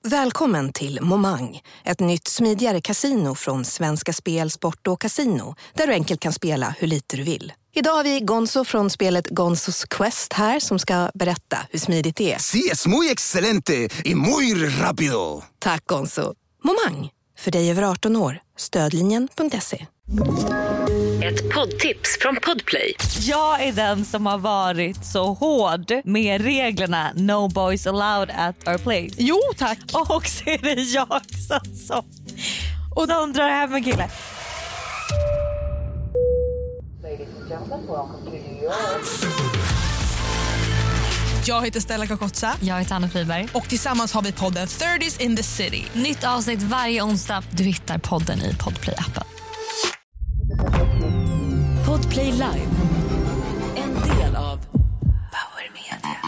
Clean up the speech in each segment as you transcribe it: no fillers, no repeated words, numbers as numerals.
Välkommen till Momang, ett nytt smidigare kasino från Svenska Spel, Sport och Casino, där du enkelt kan spela hur lite du vill. Idag har vi Gonzo från spelet Gonzos Quest här som ska berätta hur smidigt det är. Sí, es muy excelente y muy rápido. Tack Gonzo. Momang, för dig över 18 år. Stödlinjen.se. Ett poddtips från Podplay. Jag är den som har varit så hård med reglerna No boys allowed at our place. Jo, tack. Och så är det jag som och de drar hem en kille. Jag heter Stella Kakotsa. Jag heter Anna Friberg. Och tillsammans har vi podden 30s in the City. Nytt avsnitt varje onsdag. Du hittar podden i Podplay-appen. Podplay Live. En del av Power Media.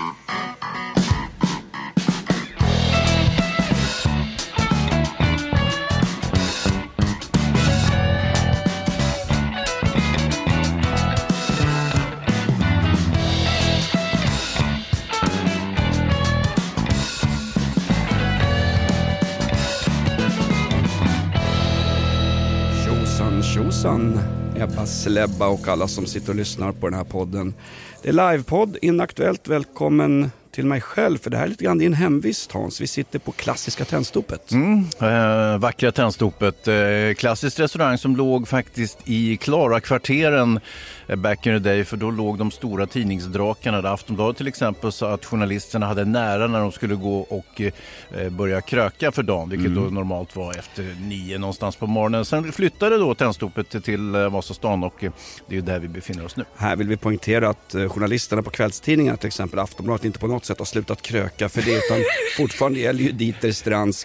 Tjosan, Ebba Slebba och alla som sitter och lyssnar på den här podden. Det är livepodd, Inaktuellt. Välkommen till mig själv, för det här är lite grann din hemvist, Hans. Vi sitter på klassiska Tennstopet. Vackra Tennstopet. Klassisk restaurang som låg faktiskt i Klara-kvarteren back in the day, för då låg de stora tidningsdrakarna där. Aftonbladet till exempel sa att journalisterna hade nära när de skulle gå och börja kröka för dagen, vilket då normalt var efter 9 någonstans på morgonen. Sen flyttade då Tennstopet till Vasastan och det är ju där vi befinner oss nu. Här vill vi poängtera att journalisterna på kvällstidningar, till exempel Aftonbladet, inte på något sätt har slutat kröka för det, utan fortfarande gäller ju Dieter Strands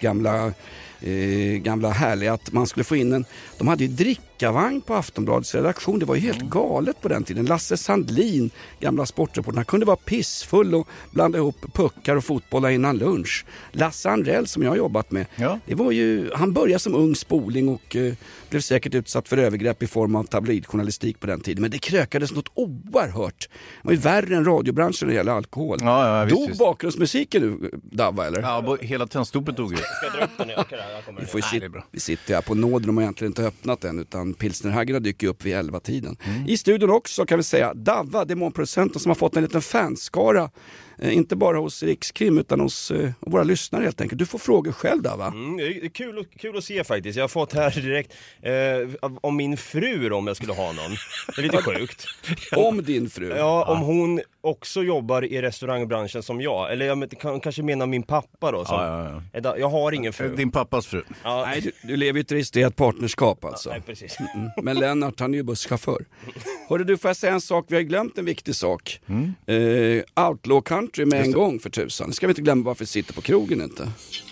gamla härliga att man skulle få in de hade ju drickavagn på Aftonbladets redaktion. Det var ju helt galet på den tiden. Lasse Sandlin, gamla sportreporterna, kunde vara pissfull och blanda ihop puckar och fotbollar innan lunch. Lasse Anrell som jag har jobbat med, det var ju, han började som ung spoling och blev säkert utsatt för övergrepp i form av tabloidjournalistik på den tiden. Men det krökades något oerhört. Det var ju värre än radiobranschen när det gäller alkohol. Dog bakgrundsmusiken nu, Davva, eller? Ja, hela Tennstopet dog ju. Ska dra upp den? Vi sitter här på nåden och har egentligen inte öppnat än, utan pilsnerhaggarna dyker upp vid 11-tiden. I studion också kan vi säga Davva, demonproducenten, som har fått en liten fanskara. Inte bara hos Rikskrim utan hos våra lyssnare helt enkelt. Du får frågor själv där, va? Det är kul att se faktiskt. Jag har fått här direkt om min fru, om jag skulle ha någon. Det är lite sjukt. Om din fru? Ja, om hon också jobbar i restaurangbranschen som jag. Eller jag kanske menar min pappa då. Jag har ingen fru. Din pappas fru. Ja. Nej, du lever ju ett registrerat partnerskap alltså. Nej, precis. Men Lennart, han är ju busschaufför. Hörru du, får jag säga en sak? Vi har glömt en viktig sak. Outlaw Country med en gång för tusan. Ska vi inte glömma varför vi sitter på krogen inte.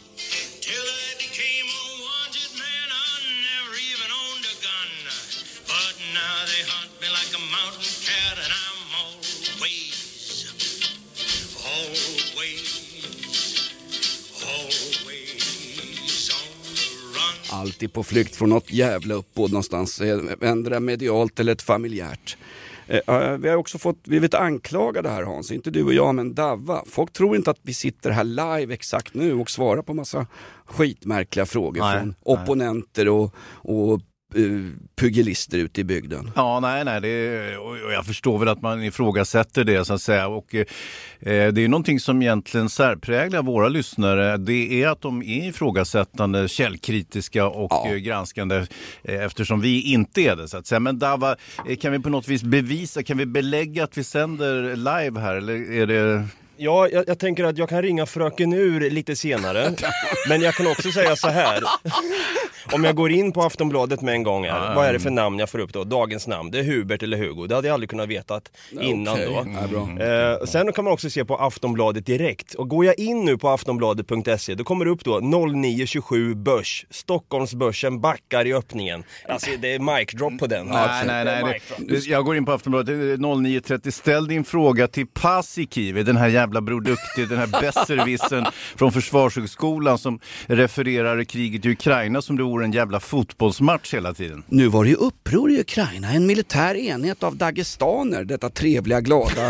Alltid på flykt från något jävla uppbåd någonstans. Ändra medialt eller ett familjärt. Vi har också blivit anklagade här, Hans. Inte du och jag, men Davva. Folk tror inte att vi sitter här live exakt nu och svarar på massa skitmärkliga frågor från opponenter och pugilister ute i bygden. Ja, nej, och jag förstår väl att man ifrågasätter det, så att säga. Och det är någonting som egentligen särpräglar våra lyssnare. Det är att de är ifrågasättande, källkritiska och granskande, eftersom vi inte är det, så att säga. Men Davva, kan vi på något vis bevisa, kan vi belägga att vi sänder live här, eller är det... Ja, jag tänker att jag kan ringa fröken ur lite senare. Men jag kan också säga så här. Om jag går in på Aftonbladet med en gång här, vad är det för namn jag får upp då? Dagens namn, det är Hubert eller Hugo. Det hade jag aldrig kunnat veta innan då. Sen kan man också se på Aftonbladet direkt. Och går jag in nu på aftonbladet.se, då kommer det upp då 0927 börs. Stockholmsbörsen backar i öppningen. Alltså det är mic drop på den. Nej. Jag går in på Aftonbladet 0930. Ställ din fråga till Paasikivi, den här jävla produkten, den här besserwissern från Försvarshögskolan som refererar kriget i Ukraina som det vore en jävla fotbollsmatch hela tiden. Nu var det ju uppror i Ukraina. En militär enhet av dagestaner, detta trevliga, glada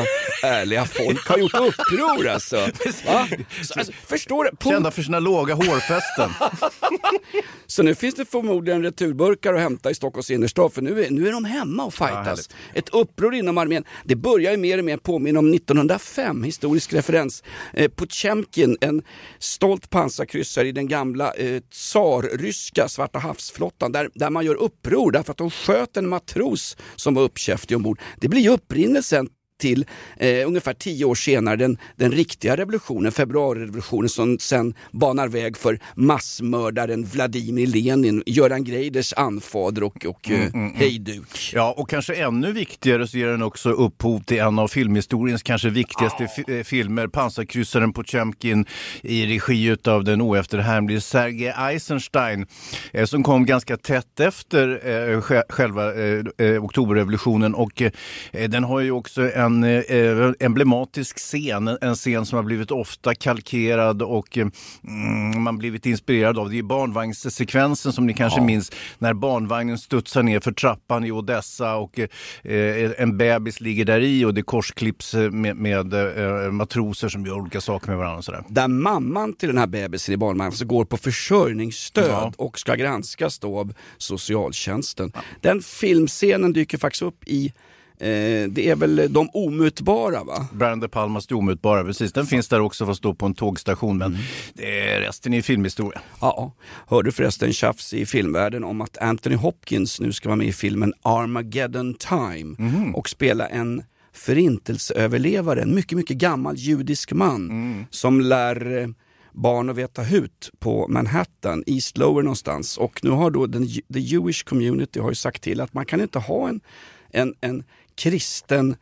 ärliga folk har gjort uppror alltså. Va? Alltså förstår du? Kända för sina låga hårfästen. Så nu finns det förmodligen returburkar att hämta i Stockholms innerstad, för nu är de hemma och fightas. Ett uppror inom armén. Det börjar ju mer och mer påminna om 1905, historisk referens. Potemkin, en stolt pansarkryssare i den gamla tsarryska Svarta havsflottan, där man gör uppror därför att de sköt en matros som var uppkäftig ombord. Det blir ju upprinnelsen till ungefär 10 år senare den riktiga revolutionen, februarirevolutionen, som sen banar väg för massmördaren Vladimir Lenin, Göran Greiders anfader och hejduk. Ja, och kanske ännu viktigare så ger den också upphov till en av filmhistoriens kanske viktigaste filmer, Pansarkryssaren Potemkin, i regi av den oefterhärmlige Sergej Eisenstein, som kom ganska tätt efter själva oktoberrevolutionen, och den har ju också en emblematisk scen, en scen som har blivit ofta kalkerad och man blivit inspirerad av. Det är barnvagnssekvensen som ni kanske minns, när barnvagnen studsar ner för trappan i Odessa och en bebis ligger där i och det korsklipps med matroser som gör olika saker med varandra och sådär. Där mamman till den här bebisen i barnvagnen så går på försörjningsstöd och ska granskas då av socialtjänsten. Den filmscenen dyker faktiskt upp i det är väl De omutbara, va? Brian De Palmas De omutbara, precis. Den finns där också för att stå på en tågstation, men det är resten i filmhistoria. Ja, hörde förresten tjafs i filmvärlden om att Anthony Hopkins nu ska vara med i filmen Armageddon Time och spela en förintelseöverlevare, en mycket, mycket gammal judisk man som lär barn att veta hut på Manhattan, East Lower någonstans. Och nu har då the Jewish community har ju sagt till att man kan inte ha en kristen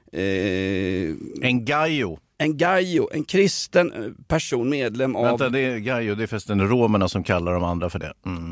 en gaio, en kristen person, medlem av... Vänta, det är gaio, det är förresten romerna som kallar de andra för det.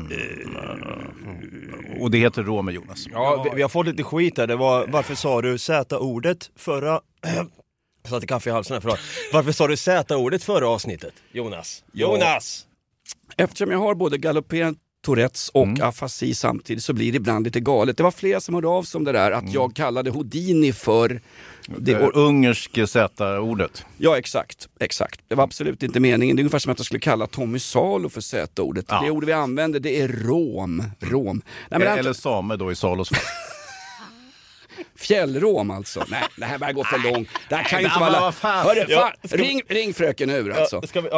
Och det heter romer, Jonas. Ja, vi har fått lite skit där. Det var, varför sa du Z-ordet förra... Jag satte kaffe i halsen här, förlåt. Varför sa du Z-ordet förra avsnittet, Jonas? Jonas! Eftersom jag har både galopperande Tourettes och afasi samtidigt så blir det ibland lite galet. Det var flera som hörde av sig om det där, att jag kallade Houdini för... Det ungerske Z-ordet. Ja, exakt. Det var absolut inte meningen. Det är ungefär som att jag skulle kalla Tommy Salo för Z-ordet. Det ord vi använder, det är rom. Nej, men eller same då i Salos fall. Fjällrom alltså. Nej, det här börjar gå för långt. Det här kan ju inte vara... Hörru, ring fröken ur alltså.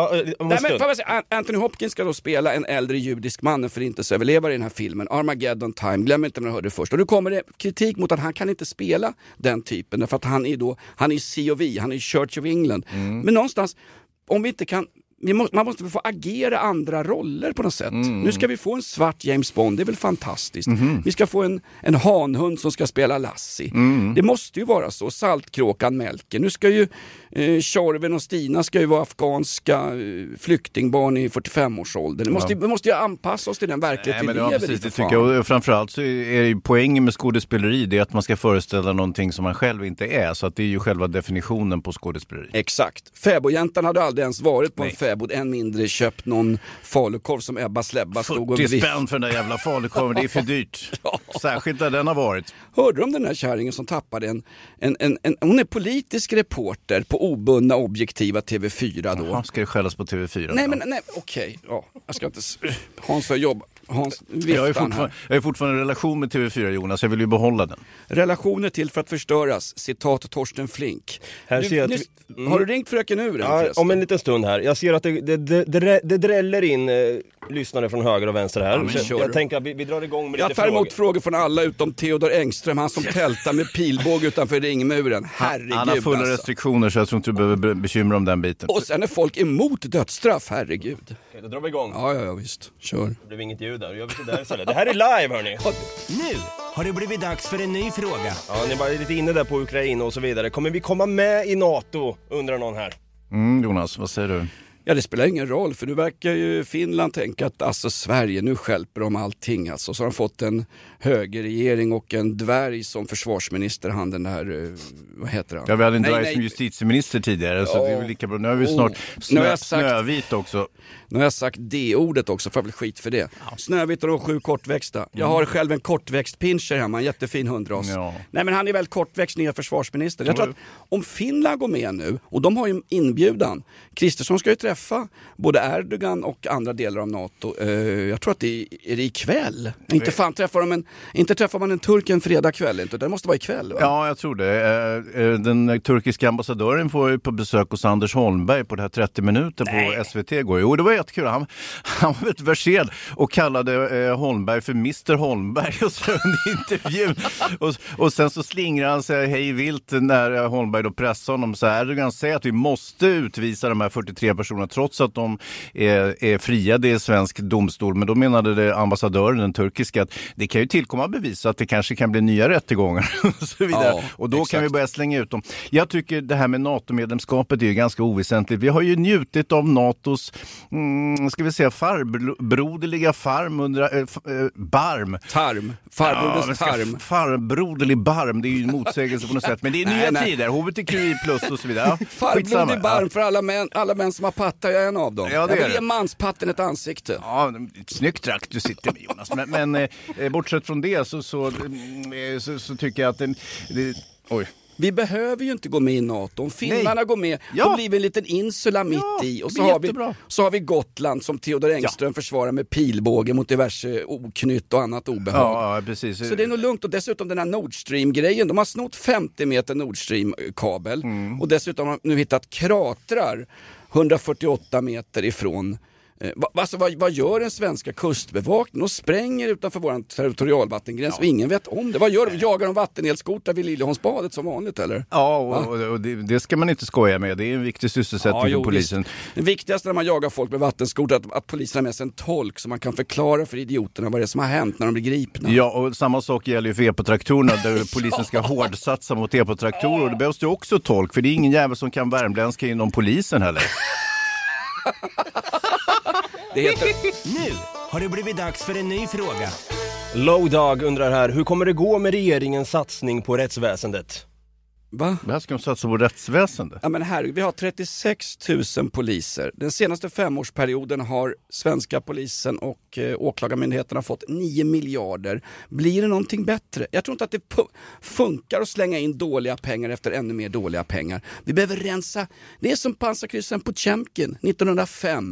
Anthony Hopkins ska då spela en äldre judisk man, en förintelseöverlevare i den här filmen. Armageddon Time, glöm inte när du hörde det först. Och nu kommer det kritik mot att han kan inte spela den typen, därför att han är COV, han är Church of England. Men någonstans, om vi inte kan... Man måste få agera andra roller på något sätt. Nu ska vi få en svart James Bond, det är väl fantastiskt. Vi ska få en hanhund som ska spela Lassie. Det måste ju vara så. Saltkråkan Melker. Nu ska ju Tjorven och Stina ska ju vara afghanska flyktingbarn i 45-årsåldern. Vi måste ju anpassa oss till den verklighet vi lever precis, i. Det tycker jag. Och framförallt så är ju poängen med skådespeleri det att man ska föreställa någonting som man själv inte är. Så att det är ju själva definitionen på skådespeleri. Exakt. Fäbodjäntan hade aldrig ens varit på en fäbod, än mindre köpt någon falukorv som Ebba Släbba stod och... 40 spänn för den där jävla falukorven, det är för dyrt. Särskilt där den har varit. Hörde du om den här kärringen som tappade hon är politisk reporter på obundna objektiva TV4 då? Jaha, ska det skällas på TV4? Nej, okej. Ja, jag ska inte... Hans för jobb. Jag är fortfarande i relation med TV4, Jonas. Jag vill ju behålla den. Relationer till för att förstöras. Citat Torsten Flink. Har du ringt fröken ur den? Om en liten stund här. Jag ser att det dräller in lyssnare från höger och vänster här. Ja, jag tänker att vi drar igång med lite frågor. Jag tar emot frågor från alla utom Theodor Engström. Han som tältar med pilbåg utanför ringmuren. Herregud, han har fulla restriktioner, så jag tror inte du behöver bekymra om den biten. Och sen är folk emot dödsstraff, herregud. Okej, då drar vi igång. Ja, visst. Kör. Det blev inget ljud där. Gör vi så där istället. Det här är live, hörni. Nu har det blivit dags för en ny fråga. Ja, ni var lite inne där på Ukraina och så vidare. Kommer vi komma med i NATO, undrar någon här? Jonas, vad säger du? Ja, det spelar ingen roll, för nu verkar ju Finland tänka att alltså Sverige, nu stjälper de allting. Alltså. Så har de fått en högerregering och en dvärg som försvarsminister, han den där, vad heter han? Ja, vi hade en dvärg som justitieminister tidigare, så det är väl lika bra. Nu har vi snart Snövit också. Nu har jag sagt D-ordet också, för jag vill skit för det. Snövit och de 7 kortväxta. Jag har själv en kortväxt pinscher hemma, en jättefin hundras. Ja. Nej, men han är väl kortväxt nya försvarsminister. Jag tror att om Finland går med nu, och de har ju inbjudan, Kristersson ska ju träffa både Erdogan och andra delar av NATO. Jag tror att det är ikväll. Inte fan träffar man en turk en fredag kväll, inte. Det måste vara ikväll, va? Ja, jag tror det. Den turkiska ambassadören får ju på besök hos Anders Holmberg på det här 30 minuter på SVT igår. Jo, det var jättekul. Han var ett versed och kallade Holmberg för Mr. Holmberg och så under intervjun. Och sen så slingrar han sig hej vilt när Holmberg då pressar honom. Så Erdogan säger att vi måste utvisa de här 43 personerna trots att de är friade i svensk domstol. Men då menade det ambassadören, den turkiska, att det kan ju tillkomma bevis att det kanske kan bli nya rättegångar och så vidare. Ja, och då kan vi börja slänga ut dem. Jag tycker det här med NATO-medlemskapet är ju ganska oväsentligt. Vi har ju njutit av NATOs farbroderliga barm. Farbroders tarm. Farbroderlig barm, det är ju en motsägelse på något sätt. Men det är nya tider, HBTQI plus och så vidare. Ja, farbroderlig barm för alla män som har pattar, jag är en av dem. Ja, jag vill ge manspatten ett ansikte. Ja, snyggt trakt du sitter med, Jonas. Men bortsett från det så tycker jag att oj. Vi behöver ju inte gå med i NATO. Om finnarna går med, då blir vi en liten insula mitt i. Och så har vi Gotland som Theodor Engström försvarar med pilbåge mot diverse oknytt och annat obehag. Ja, precis. Så det är nog lugnt. Och dessutom den här Nord Stream-grejen. De har snott 50 meter Nord Stream-kabel. Och dessutom har de nu hittat kratrar 148 meter ifrån. Vad gör den svenska kustbevakningen? De spränger utanför vår territorialvattengräns och ingen vet om det. Vad gör de? Jagar de vattenelskotar vid Liljeholmsbadet som vanligt, eller? Ja, och det ska man inte skoja med. Det är en viktig sysselsättning för polisen. Det viktigaste när man jagar folk med vattenskotar är att polisen har med sig en tolk så man kan förklara för idioterna vad det är som har hänt när de blir gripna. Ja, och samma sak gäller ju för epatraktorerna där polisen ska hårdsatsa mot epatraktorer. Och det behövs ju också tolk, för det är ingen jävel som kan värmländska inom polisen heller. Nu har det blivit dags för en ny fråga. Lowdog undrar här, hur kommer det gå med regeringens satsning på rättsväsendet? Va? Här ska de satsa på rättsväsendet. Ja, men här, vi har 36 000 poliser. Den senaste 5-årsperioden har svenska polisen och åklagarmyndigheterna fått 9 miljarder. Blir det någonting bättre? Jag tror inte att det funkar att slänga in dåliga pengar efter ännu mer dåliga pengar. Vi behöver rensa. Det är som pansarkryssen på Tjemkin 1905.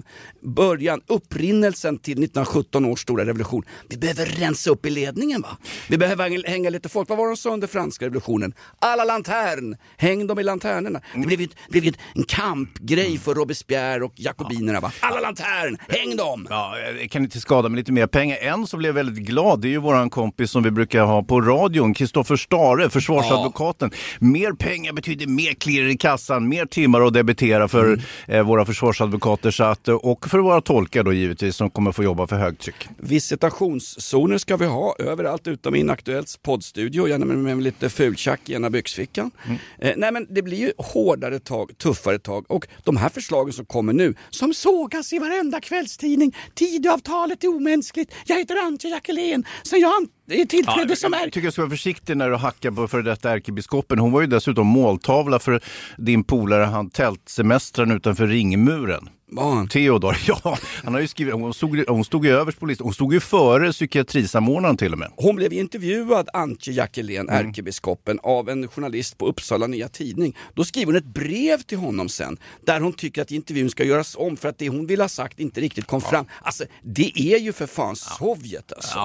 Upprinnelsen till 1917 års stora revolution. Vi behöver rensa upp i ledningen, va? Vi behöver hänga lite folk. Vad var de sa under franska revolutionen? Alla lanterner. Häng dem i lanternerna. Det blev en kampgrej för Robespierre och jakobinerna, va? Alla lantern, häng dem! Ja, jag kan inte skada med lite mer pengar. En som blev väldigt glad, det är ju våran kompis som vi brukar ha på radion, Kristoffer Stare, försvarsadvokaten. Mer pengar betyder mer klirr i kassan, mer timmar att debitera för våra försvarsadvokater och för våra tolkar då givetvis som kommer få jobba för högtryck. Visitationszoner ska vi ha överallt utom i Inaktuellts poddstudio, gärna med lite fultjack i ena byxfickan. Nej, men det blir ju hårdare tag, tuffare tag, och de här förslagen som kommer nu, som sågas i varenda kvällstidning. Tidöavtalet är omänskligt. Jag heter Antje Jackelén, så jag tillträdde som Jag tycker jag ska vara försiktig när du hackar på för detta ärkebiskopen. Hon var ju dessutom måltavla för din polare, han tältsemestern utanför ringmuren. Theodor, ja, han har ju skrivit, hon stod ju överst på listan, hon stod ju före psykiatrisamordnaren till och med. Hon blev intervjuad, Antje Jackelén, ärkebiskopen, av en journalist på Uppsala Nya Tidning. Då skriver hon ett brev till honom sen, där hon tycker att intervjun ska göras om för att det hon vill ha sagt inte riktigt kom fram. Alltså, det är ju för fan Sovjet alltså.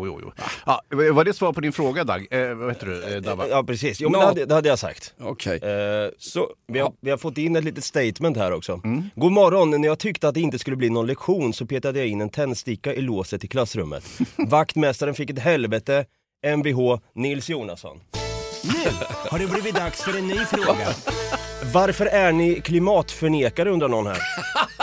Ja, var det svar på din fråga, Dag? Vad heter du, Dabba? Ja, precis. Jo, men det hade jag sagt. Okej. Så vi har fått in ett litet statement här också. God morgon. När jag tyckte att det inte skulle bli någon lektion så petade jag in en tändsticka i låset i klassrummet. Vaktmästaren fick ett helvete. MBH Nils Jonasson. Nu har det blivit dags för en ny fråga. Varför är ni klimatförnekare, undrar någon här?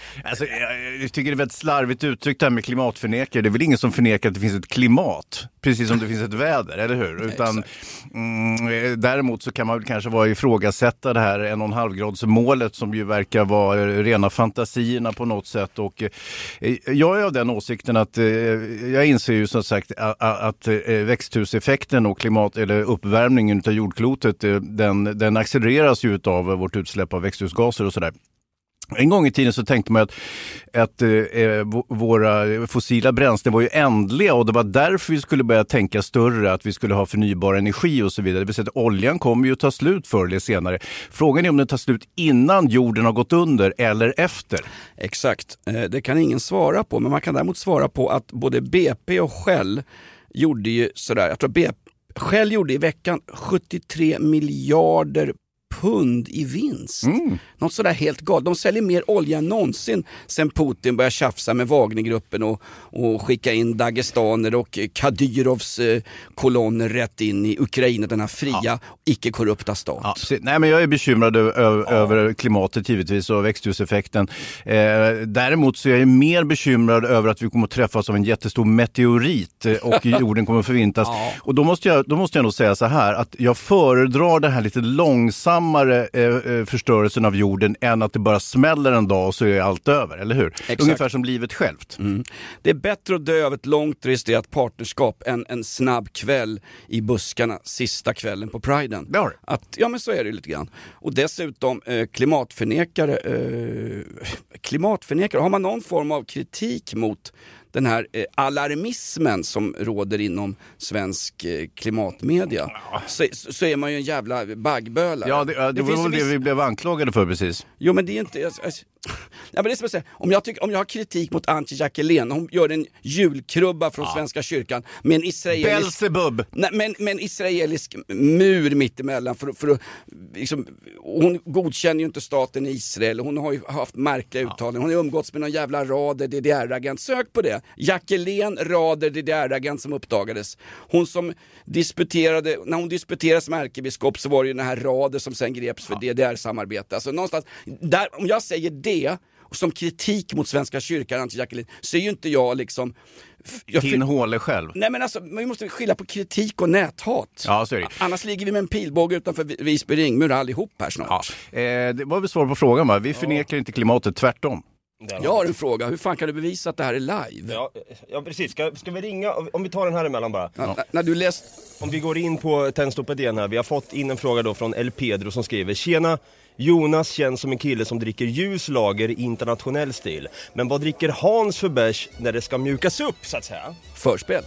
Alltså, jag tycker det är väldigt slarvigt uttryckt här med klimatförnekare. Det är väl ingen som förnekar att det finns ett klimat, precis som det finns ett väder, eller hur? Utan, däremot så kan man väl kanske ifrågasätta det här 1,5-gradsmålet som ju verkar vara rena fantasierna på något sätt. Och jag är av den åsikten att jag inser ju som sagt att växthuseffekten och eller uppvärmningen av jordklotet, den accelereras ju av vårt utsläpp av växthusgaser och sådär. En gång i tiden så tänkte man att våra fossila bränslen var ju ändliga och det var därför vi skulle börja tänka större, att vi skulle ha förnybar energi och så vidare. Det vill säga att oljan kommer ju att ta slut förr eller senare. Frågan är om den tar slut innan jorden har gått under eller efter. Exakt, det kan ingen svara på, men man kan däremot svara på att både BP och Shell gjorde ju sådär, jag tror Shell gjorde i veckan 73 miljarder pund i vinst. Något sådär helt galet. De säljer mer olja än någonsin sen Putin började tjafsa med Wagnergruppen och skicka in Dagestaner och Kadyrovs kolonner rätt in i Ukraina, denna fria, icke-korrupta stat. Ja, nej, men jag är bekymrad över klimatet givetvis och växthuseffekten. Däremot så är jag mer bekymrad över att vi kommer att träffas av en jättestor meteorit och jorden kommer att förvintas. Och då måste jag nog säga så här, att jag föredrar det här lite långsammare förstörelsen av jorden än att det bara smäller en dag och så är allt över, eller hur? Exakt. Ungefär som livet självt. Det är bättre att dö av ett långt registrerat partnerskap än en snabb kväll i buskarna sista kvällen på Priden. Ja, men så är det lite grann. Och dessutom klimatförnekare, har man någon form av kritik mot den här alarmismen som råder inom svensk klimatmedia, så är man ju en jävla baggböla. Ja, det var väl det vi blev anklagade för precis. Jo, men det är inte... Ja, men det är som att säga, om jag har kritik mot Antje Jackelén, hon gör en julkrubba från Svenska kyrkan med en israelisk med en israelisk mur mittemellan för att liksom, hon godkänner ju inte staten Israel, hon har ju haft märkliga uttalanden, hon har umgåtts med någon jävla Rader DDR-agent, sök på det, Jackelén Rader DDR-agent som uppdagades, hon som disputerade, när hon disputerade som ärkebiskop så var det ju den här Rader som sen greps för DDR-samarbete, alltså någonstans där, om jag säger det som kritik mot Svenska kyrkan, Antje Jackelén, så är ju inte jag liksom... Håle själv. Nej, men alltså, vi måste skilja på kritik och näthat. Ja, så är det. Annars ligger vi med en pilbåge utanför Visby ringmur allihop här snart. Det var väl svar på frågan, va? Vi förnekar inte klimatet, tvärtom. Jag har en fråga, hur fan kan du bevisa att det här är live? Ja precis, ska vi ringa, om vi tar den här emellan bara. När du läst... Om vi går in på Tändstoppet igen här, vi har fått in en fråga då från El Pedro som skriver: Tjena, Jonas känns som en kille som dricker ljuslager i internationell stil. Men vad dricker Hans för bärs när det ska mjukas upp, så att säga? Förspel.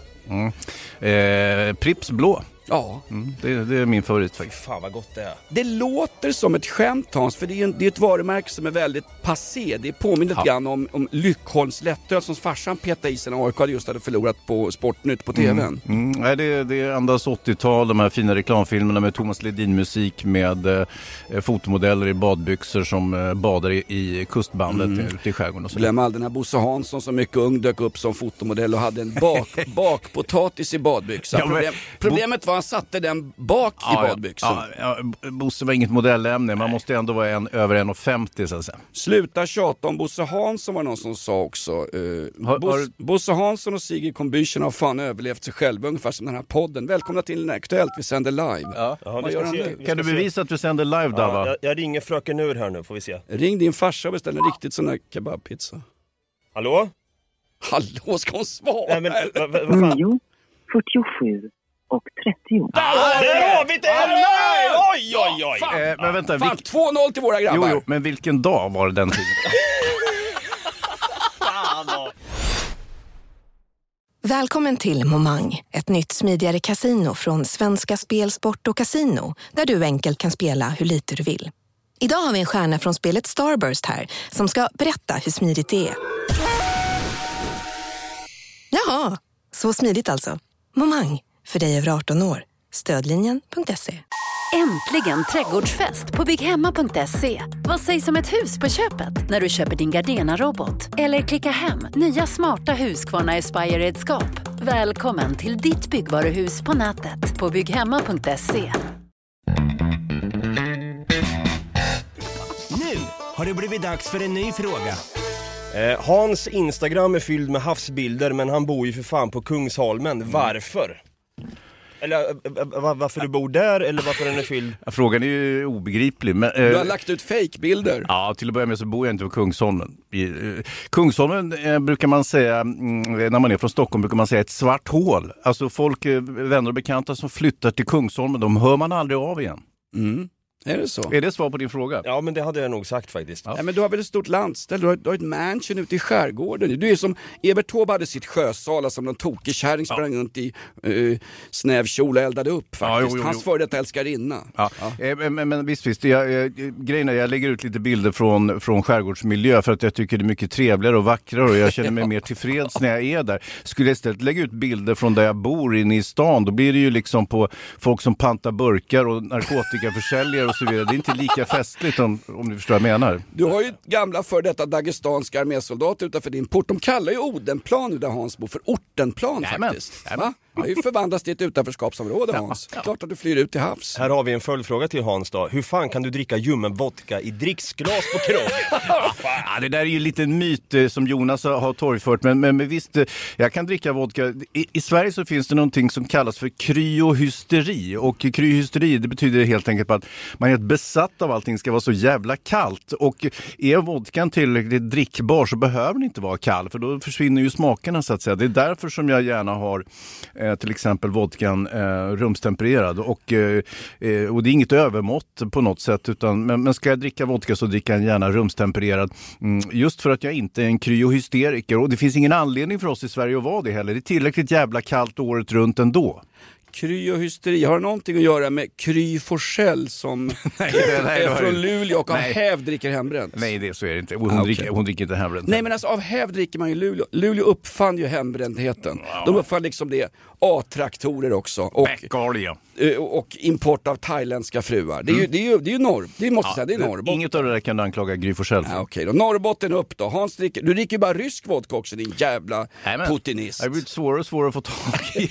Pripps blå. Ja. Det är min favorit faktiskt. Fan vad gott det är. Det låter som ett skämt, Hans, för det är ett varumärke som är väldigt passé. Det påminner lite grann om Lyckholms lättöl som farsan petade i sig när AIK just hade förlorat på Sportnytt på tvn. Nej, det andas 80-tal, de här fina reklamfilmerna med Thomas Ledin-musik med fotomodeller i badbyxor som badar i kustbandet ute i skärgården. Glöm aldrig när Bosse Hansson som mycket ung dök upp som fotomodell och hade en bakpotatis i badbyxan. Problemet var han satte den bak i badbyxan. Bosse var inget modellämne. Man måste ändå vara över 1,50 så att säga. Sluta tjata om Bosse Hansson, var någon som sa också. Bosse Hansson och Sigrid Combüchen har fan överlevt sig själva ungefär som den här podden. Välkomna till Aktuellt, vi sänder live. Vad gör han nu? Kan du bevisa att vi sänder live, Dava? Jag ringer fröken Ur här nu, får vi se. Ring din farsa och beställ en riktigt sån här kebabpizza. Hallå? Hallå, ska hon svara? Nej, men vad fan? 9, 47 och 30. Där har vi det! Oj! Fan, men vänta, 2-0 till våra grabbar. Jo, men vilken dag var det den tiden? Välkommen till Momang, ett nytt smidigare kasino från Svenska Spel, Sport och Casino, där du enkelt kan spela hur lite du vill. Idag har vi en stjärna från spelet Starburst här som ska berätta hur smidigt det är. Jaha, så smidigt alltså. Momang, för dig över 18 år. Stödlinjen.se. Äntligen trädgårdsfest på bygghemma.se. Vad sägs om ett hus på köpet när du köper din Gardena-robot? Eller klicka hem nya smarta Husqvarna Aspire-redskap. Välkommen till ditt byggvaruhus på nätet på bygghemma.se. Nu har det blivit dags för en ny fråga. Hans Instagram är fylld med havsbilder, men han bor ju för fan på Kungsholmen. Varför? Eller varför du bor där, eller varför den är fylld? Frågan är ju obegriplig. Men, du har lagt ut fake-bilder. Ja, till att börja med så bor jag inte på Kungsholmen. Kungsholmen brukar man säga, när man är från Stockholm brukar man säga ett svart hål. Alltså folk, vänner och bekanta som flyttar till Kungsholmen, de hör man aldrig av igen. Mm. Är det så? Är det svar på din fråga? Ja, men det hade jag nog sagt faktiskt. Ja. Men du har väl ett stort landställe, du har ett mansion ute i skärgården. Du är som Evert Taube hade sitt sjösala som någon tokig kärring sprang runt i snäv kjol och eldade upp faktiskt. Jo. Hans före detta älskarinna. Ja. Men visst. Grejen är, jag lägger ut lite bilder från skärgårdsmiljö för att jag tycker det är mycket trevligare och vackrare och jag känner mig mer tillfreds när jag är där. Skulle jag istället lägga ut bilder från där jag bor inne i stan, då blir det ju liksom på folk som pantar burkar och narkotikaförsäljare och så vidare. Det är inte lika festligt om du förstår vad jag menar. Du har ju gamla för detta dagestanska armésoldater utanför din port. De kallar ju Odenplan där Hans bor för Ortenplan faktiskt. Va? Det har ju förvandlats till ett utanförskapsområde, Hans. Ja. Klart att du flyr ut till havs. Här har vi en följdfråga till Hans då. Hur fan kan du dricka ljummen vodka i dricksglas på krogen? Ja, det där är ju lite en myt som Jonas har torgfört. Men visst, jag kan dricka vodka. I Sverige så finns det någonting som kallas för kryohysteri. Och kryohysteri, det betyder helt enkelt att man är besatt av allting ska vara så jävla kallt. Och är vodkan tillräckligt drickbar så behöver den inte vara kall. För då försvinner ju smakerna så att säga. Det är därför som jag gärna har till exempel vodkan rumstempererad. Och det är inget övermått på något sätt. Men ska jag dricka vodka så dricker jag gärna rumstempererad. Just för att jag inte är en kryohysteriker. Och det finns ingen anledning för oss i Sverige att vara det heller. Det är tillräckligt jävla kallt året runt ändå. Kryohysteri har någonting att göra med Kry Forssell som är från Luleå och av häv dricker hembränt. Nej, så är det inte. Hon dricker inte hembränt. Nej, men alltså av häv dricker man ju Luleå. Luleå uppfann ju hembrändheten. De uppfann liksom det. A-traktorer också. Och import av thailändska fruar. Det är ju norr. Det måste säga, det är Norrbotten. Inget av det där kan du anklaga Gry Forssell för. Okej, då Norrbotten upp då. Hans du dricker ju bara rysk vodka också, din jävla putinist. Det har blivit svårare och svårare att få tag i.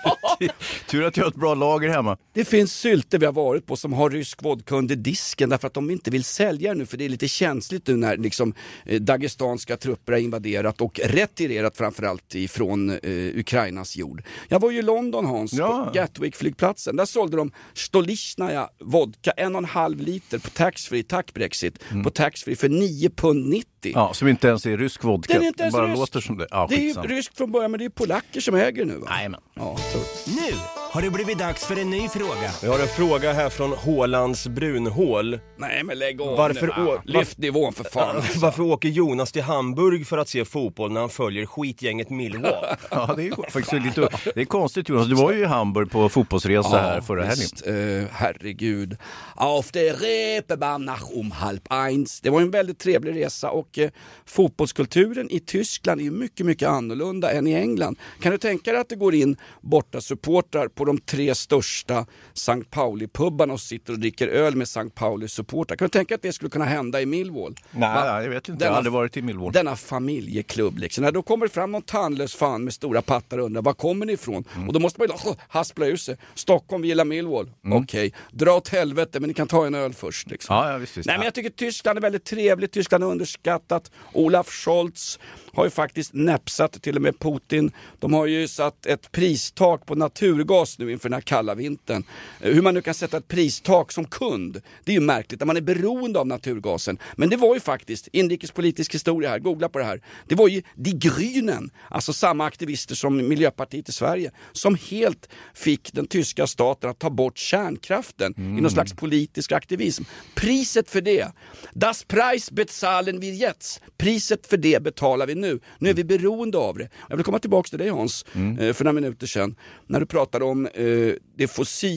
Tur att jag har ett bra lager hemma. Det finns sylter vi har varit på som har rysk vodka under disken därför att de inte vill sälja nu, för det är lite känsligt nu när liksom dagestanska trupper har invaderat och retirerat framförallt ifrån Ukrainas jord. Jag var ju i London, Hans, på Gatwick-flygplatsen. Där sålde de Stolichnaya vodka 1,5 liter på taxfree, tack Brexit, på taxfree för 9,90 £. Ja, som inte ens är rysk vodka. Den är inte ens bara rysk. Låter som det. Ja, det är ju ryskt från början, men det är polacker som äger nu, va? Nej, men. Ja, nu har det blivit dags för en ny fråga. Vi har en fråga här från Hålands brunhål. Nej, men lägg av lyft nivån för fan. Varför åker Jonas till Hamburg för att se fotboll när han följer skitgänget Millwall? Ja, det är faktiskt lite... Det är konstigt, Jonas. Du var ju i Hamburg på fotbollsresa här förra helgen. Herregud. Auf der Reeperbahn nach 1:30. Det var en väldigt trevlig resa och fotbollskulturen i Tyskland är ju mycket, mycket annorlunda än i England. Kan du tänka dig att det går in borta supportrar på de 3 största St. Pauli-pubbarna och sitter och dricker öl med St. Pauli-supportrar? Kan du tänka att det skulle kunna hända i Millwall? Nej, jag vet inte. Jag har aldrig varit i Millwall. Denna familjeklubb liksom. När då kommer det fram någon tandlös fan med stora pattar och undrar, var kommer ni ifrån? Och då måste man ju haspla ur sig. Stockholm, vi gillar Millwall. Okej. Dra åt helvete, men ni kan ta en öl först liksom. Ja, visst. Nej, men jag tycker Tyskland är väldigt trevligt. Tyskland är underskattat. Olaf Scholz har ju faktiskt näpsat till och med Putin. De har ju satt ett pristak på naturgas nu inför den här kalla vintern. Hur man nu kan sätta ett pristak som kund, det är ju märkligt när man är beroende av naturgasen. Men det var ju faktiskt, inrikespolitisk historia här, googla på det här. Det var ju Die Grünen, alltså samma aktivister som Miljöpartiet i Sverige, som helt fick den tyska staten att ta bort kärnkraften i någon slags politisk aktivism. Priset för det, das Preis bezahlen wir jetzt. Priset för det betalar vi nu. Nu är vi beroende av det. Jag vill komma tillbaka till dig, Hans, för några minuter sedan, när du pratade om det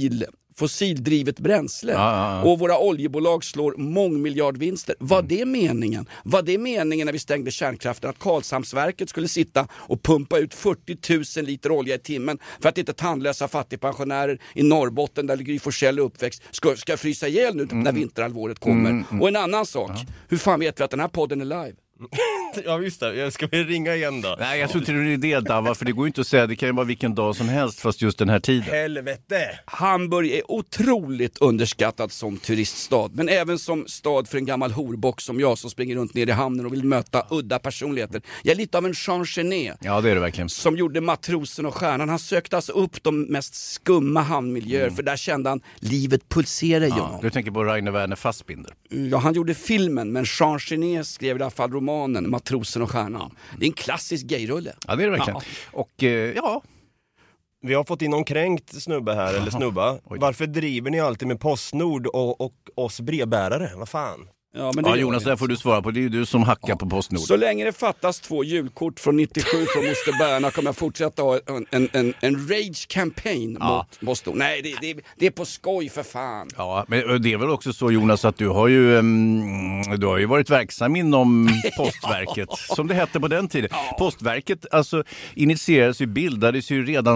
fossildrivet bränsle och våra oljebolag slår mångmiljardvinster. Var det meningen? Var det meningen när vi stängde kärnkraften att Karlshamnsverket skulle sitta och pumpa ut 40 000 liter olja i timmen för att inte tandlösa fattigpensionärer i Norrbotten där Gry Forssell är uppväxt ska frysa ihjäl nu när vinterhalvåret kommer? Och en annan sak, hur fan vet vi att den här podden är live? Ja visst det, ska vi ringa igen då? Nej, jag tror inte det är det, Dava, för det går ju inte att säga. Det kan ju vara vilken dag som helst, fast just den här tiden. Helvete! Hamburg är otroligt underskattad som turiststad, men även som stad för en gammal horbock som jag som springer runt ner i hamnen och vill möta udda personligheter. Jag är lite av en Jean Genet. Ja, det är det verkligen. Som gjorde Matrosen och Stjärnan. Han sökte alltså upp de mest skumma hamnmiljöer, för där kände han livet pulsera i honom. Du tänker på Rainer Werner Fassbinder. Ja, han gjorde filmen, men Jean Genet skrev i alla fall romanen Matrosen och Stjärnan. Det är en klassisk gayrulle. Ja, det är det verkligen. Ja. Och ja... Vi har fått in någon kränkt snubbe här, eller snubba. Varför driver ni alltid med Postnord och oss brevbärare? Vad fan? Ja, men det Jonas, där får du svara på. Det är ju du som hackar på Postnord. Så länge det fattas 2 julkort från 97 från Moster Berna kommer jag fortsätta ha en rage campaign mot Postnord. Nej, det är på skoj för fan. Ja, men det är väl också så, Jonas, att du har ju varit verksam inom Postverket, som det hette på den tiden. Postverket alltså bildades ju redan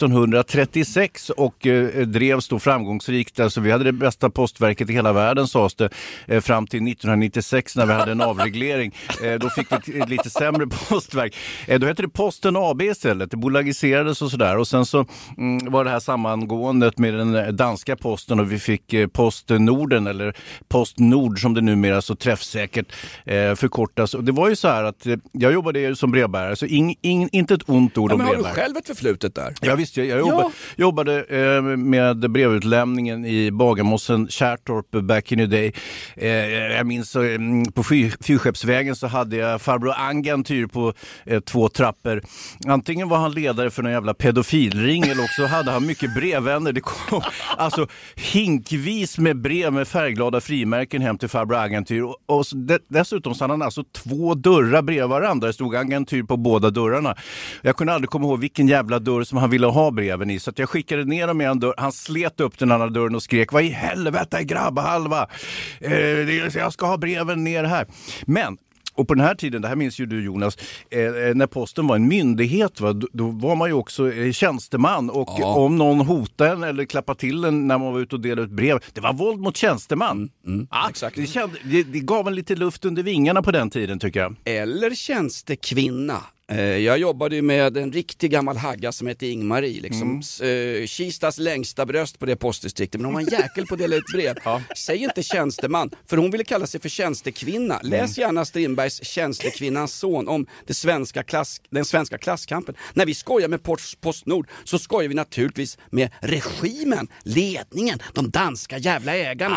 1636 och drevs då framgångsrikt. Alltså vi hade det bästa postverket i hela världen, sades det, fram till 1996 när vi hade en avreglering. Då fick vi ett lite sämre postverk. Då hette det Posten AB istället. Det bolagiserades och sådär. Och sen så var det här sammangåendet med den danska posten och vi fick Postnorden, eller Postnord som det numera så träffsäkert förkortas. Och det var ju så här att jag jobbade som brevbärare, så inte ett ont ord om brevbärare. Men har du själv ett förflutet där? Ja visst, jag jobbade med brevutlämningen i Bagarmossen, Kärrtorp back in the day. Jag minns på Fyrskeppsvägen så hade jag farbror Angantyr på 2 trappor. Antingen var han ledare för någon jävla pedofilring eller också hade han mycket brevvänner. Det kom alltså hinkvis med brev med färgglada frimärken hem till farbror Angantyr. Och dessutom så hade han alltså 2 dörrar bredvid varandra. Det stod Angantyr på båda dörrarna. Jag kunde aldrig komma ihåg vilken jävla dörr som han ville ha breven i. Så att jag skickade ner dem i en dörr. Han slet upp den andra dörren och skrek: vad i helvete grabbahalva! Jag ska ha breven ner här. Men, och på den här tiden, det här minns ju du Jonas, när posten var en myndighet, då var man ju också tjänsteman. Och om någon hotade en eller klappade till en när man var ute och delade ut brev, det var våld mot tjänsteman. Exakt. Det gav en lite luft under vingarna på den tiden, tycker jag. Eller tjänstekvinna. Jag jobbade ju med en riktig gammal hagga som hette Ingmarie. Liksom. Kistas längsta bröst på det postdistriktet. Men hon var en jäkel på att dela ut brev. Säg inte tjänsteman, för hon ville kalla sig för tjänstekvinna. Läs gärna Strindbergs Tjänstekvinnans son om den svenska klasskampen. När vi skojar med Postnord så skojar vi naturligtvis med regimen, ledningen, de danska jävla ägarna.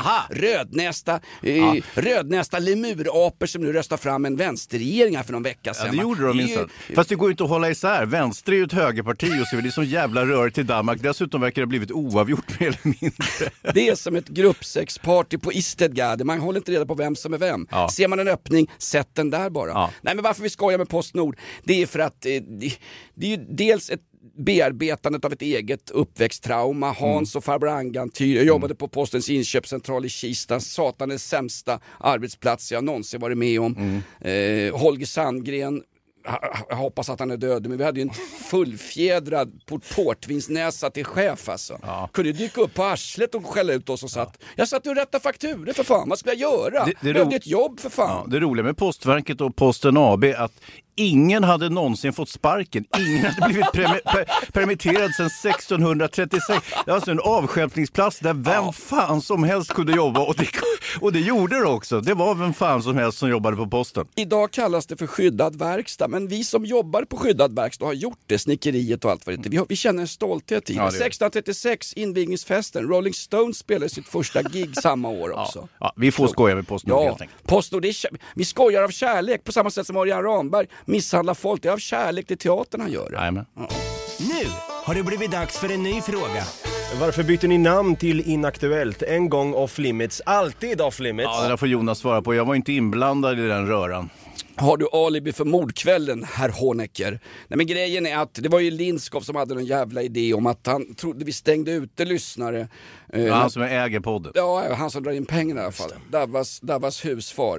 Rödnästa lemuraper som nu röstar fram en vänsterregering här för någon vecka sedan. Ja, det gjorde de minst. Fast det går ju inte att hålla isär. Vänster är ju ett högerparti och så är det som jävla rör till Danmark. Dessutom verkar det ha blivit oavgjort mer eller mindre. Det är som ett gruppsexparty på Istedgade. Man håller inte reda på vem som är vem. Ser man en öppning, sätt den där bara. Nej, men varför vi skojar med Postnord? Det är för att det är ju dels ett bearbetandet av ett eget uppväxttrauma. Hans och farbror Angantyr. Jag jobbade på Postens inköpscentral i Kista. Satanens sämsta arbetsplats jag någonsin varit med om. Holger Sandgren, jag hoppas att han är död, men vi hade ju en fullfjädrad portvinsnäsa till chef alltså. Kunde dyka upp på arslet och skälla ut oss och jag satt och rätta fakturer för fan, vad skulle jag göra? Det behövde ett jobb för fan. Det roliga med Postverket och Posten AB att ingen hade någonsin fått sparken. Ingen hade blivit permitterad sedan 1636. Det var alltså en avstjälpningsplats där vem fan som helst kunde jobba. Och det gjorde det också. Det var vem fan som helst som jobbade på posten. Idag kallas det för skyddad verkstad. Men vi som jobbar på skyddad verkstad har gjort det. Snickeriet och allt vad det är. Vi känner en stolthet i det. 1636, invigningsfesten. Rolling Stones spelade sitt första gig samma år också. Vi får skoja med Postnord helt enkelt. Postnord, vi skojar av kärlek på samma sätt som Örjan Ramberg misshandlar folk. Det är av kärlek till teatern han gör det. Nu har det blivit dags för en ny fråga. Varför byter ni namn till Inaktuellt? En gång off limits, alltid off limits. Ja, det där får Jonas svara på. Jag var inte inblandad i den röran. Har du alibi för mordkvällen, herr Honecker? Nej, men grejen är att det var ju Lindskov som hade en jävla idé om att han trodde vi stängde ute lyssnare. Han som äger podden. Ja, han som drar in pengarna i alla fall. Davas husfar.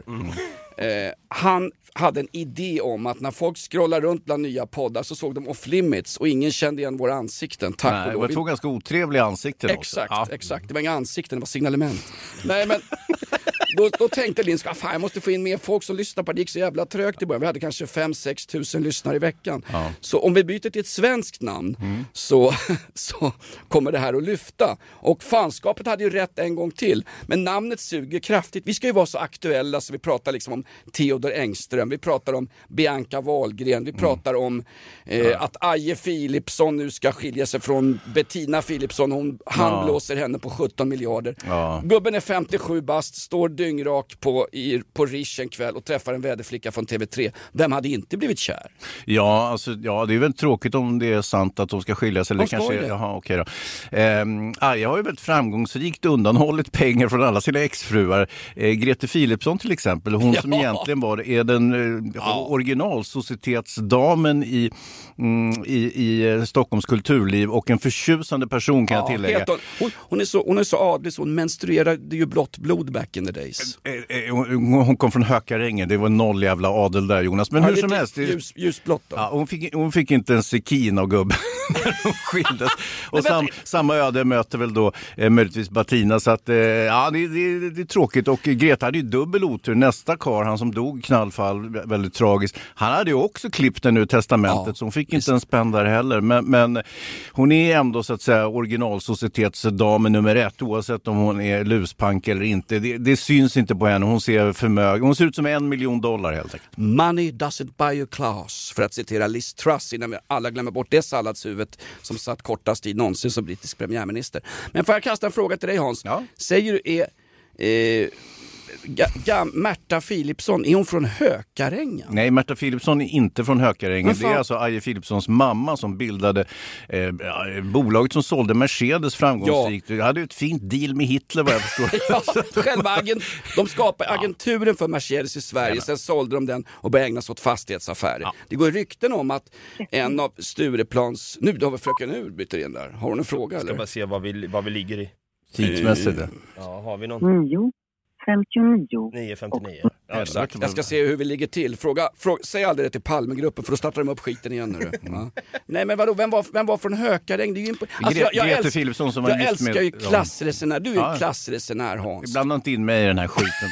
Han hade en idé om att när folk scrollar runt bland nya poddar så såg de off limits och ingen kände igen våra ansikten. Nej, det var två ganska otrevliga ansikten också. Exakt. Det var inga ansikten, det var signalement. Nej, men Då tänkte Linn, fan jag måste få in mer folk som lyssnar på det. Det gick så jävla trögt i början. Vi hade kanske 5-6 tusen lyssnare i veckan. Ja. Så om vi byter till ett svenskt namn så kommer det här att lyfta. Och fanskapet hade ju rätt en gång till. Men namnet suger kraftigt. Vi ska ju vara så aktuella så vi pratar liksom om Theodor Engström. Vi pratar om Bianca Wahlgren. Vi pratar om att Aje Philipsson nu ska skilja sig från Bettina Philipsson. Han blåser henne på 17 miljarder. Ja. Gubben är 57 bast, står dyngrak på Rish en kväll och träffar en väderflicka från TV3. Vem hade inte blivit kär? Ja, alltså, det är väl tråkigt om det är sant att de ska skiljas. Eller kanske, jaha, okej då. Aje har ju väldigt framgångsrikt undanhållit pengar från alla sina exfruar. Grete Philipsson till exempel, hon som egentligen är den originalsocietetsdamen i Stockholms kulturliv och en förtjusande person kan jag tillägga. Hon är så adlig så hon menstruerade ju blått blod back in the days. Hon kom från Hökarängen, det var 0 jävla adel där, Jonas. Men hur som helst. Ljusblått då. Ja, hon fick inte en sekin av gubben när de skildes. Och samma öde möter väl då möjligtvis Bettina. Så att det är tråkigt. Och Greta hade ju dubbel otur. Nästa kar, han som dog knallfall, väldigt tragiskt. Han hade ju också klippt den ur testamentet, så hon fick inte en spänn där heller. Men hon är ändå så att säga originalsocietetsdamen nummer 1, oavsett om hon är luspank eller inte. Det syns inte på henne. Hon ser förmögen. Hon ser ut som $1 million helt enkelt. Money doesn't buy you class, för att citera Liz Truss, innan vi alla glömmer bort det salladshuvudet som satt kortast tid någonsin som brittisk premiärminister. Men får jag kasta en fråga till dig, Hans? Ja. Säger du Märta Philipsson, är hon från Hökarängen? Nej, Märta Philipsson är inte från Hökarängen. Det är alltså Aje Philipssons mamma som bildade bolaget som sålde Mercedes framgångsrikt. Det hade ju ett fint deal med Hitler, vad jag förstår. Själva de skapade agenturen för Mercedes i Sverige, sen sålde de den och började ägna sig åt fastighetsaffärer. Ja. Det går rykten om att en av Stureplans... Nu har vi fröken Ur byter in där. Har hon en fråga? Ska bara se vad vi ligger i. Tidsmässigt. Ja, har vi någon? 9:59. Ja, jag ska se hur vi ligger till. Säg aldrig det till Palmegruppen, för då startar de upp skiten igen nu. Ja. Nej, men vadå, vem var från Hökaräng? Det är ju Grete Philipsson som var jag älskar ju klassresenär. Du är ju klassresenär, Hans. Blanda inte in mig i den här skiten.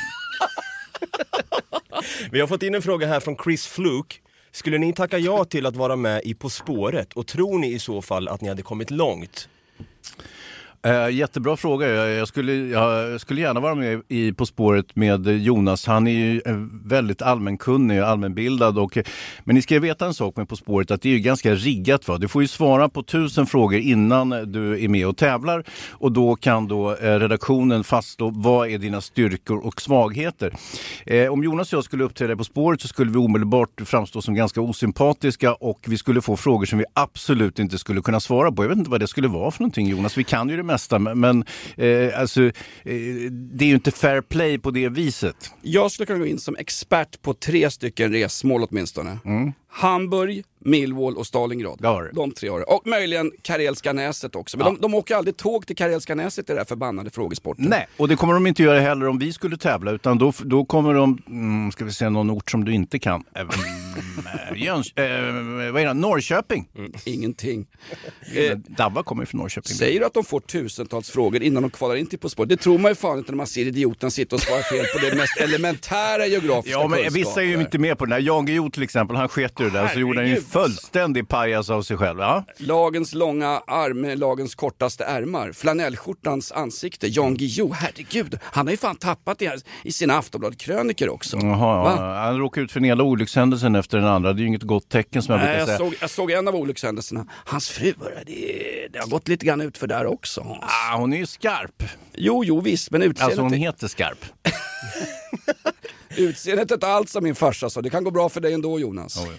Vi har fått in en fråga här från Chris Fluke. Skulle ni tacka ja till att vara med i På spåret? Och tror ni i så fall att ni hade kommit långt? Jättebra fråga. Jag skulle gärna vara med På spåret med Jonas. Han är ju väldigt allmänkunnig och allmänbildad. Men ni ska veta en sak med På spåret, att det är ju ganska riggat. Va? Du får ju svara på 1000 frågor innan du är med och tävlar. Och då kan redaktionen fastslå vad är dina styrkor och svagheter. Om Jonas och jag skulle uppträda På spåret så skulle vi omedelbart framstå som ganska osympatiska. Och vi skulle få frågor som vi absolut inte skulle kunna svara på. Jag vet inte vad det skulle vara för någonting, Jonas. Vi kan ju det mesta, men det är ju inte fair play på det viset. Jag skulle kunna gå in som expert på 3 stycken resmål åtminstone. Hamburg, Millwall och Stalingrad. De 3 åren. Och möjligen Karelska näset också. Men de åker aldrig tåg till Karelska näset i det här förbannade frågesporten. Nej, och det kommer de inte göra heller om vi skulle tävla. Utan då kommer de, ska vi säga någon ort som du inte kan. Vad är det? Norrköping? Ingenting. Davva kommer från Norrköping. Säger du att de får tusentals frågor innan de kvalar in till På spåret? Det tror man ju fan inte när man ser idioten sitta och svara fel på det mest elementära geografiska kunskaper. Vissa är ju inte med på den här. Jan Guillou till exempel, han sket ju det där. Så gjorde han ju fullständig pajas av sig själv. Ja? Lagens långa arm med lagens kortaste ärmar. Flanellskjortans ansikte. Jan Guillou, herregud. Han har ju fan tappat det i sina Aftonbladet-kröniker också. Jaha, han råkade ut för en hela olyckshändelsen efter den andra. Det är ju inget gott tecken som jag brukar säga. Jag såg en av olyckshändelserna. Hans fru, det har gått lite grann ut för där också. Hon är ju skarp. Jo, visst, men utseendet... Alltså hon heter skarp. Utseendet är inte allt som min farsa, så det kan gå bra för dig ändå, Jonas. Oh, ja.